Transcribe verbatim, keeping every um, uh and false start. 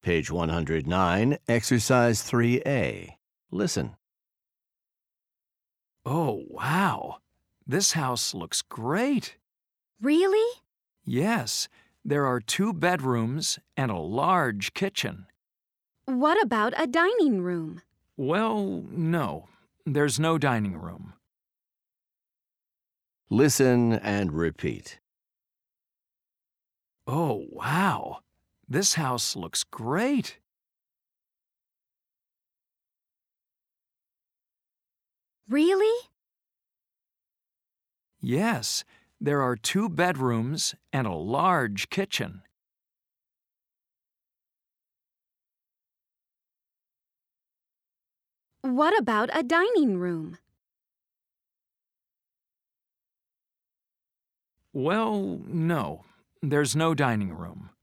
Page one hundred nine, Exercise three A. Listen. Oh, wow. This house looks great. Really? Yes, there are two bedrooms and a large kitchen. What about a dining room? Well, no, there's no dining room. Listen and repeat. Oh, wow. This house looks great. Really? Yes, there are two bedrooms and a large kitchen. What about a dining room? Well, no, there's no dining room.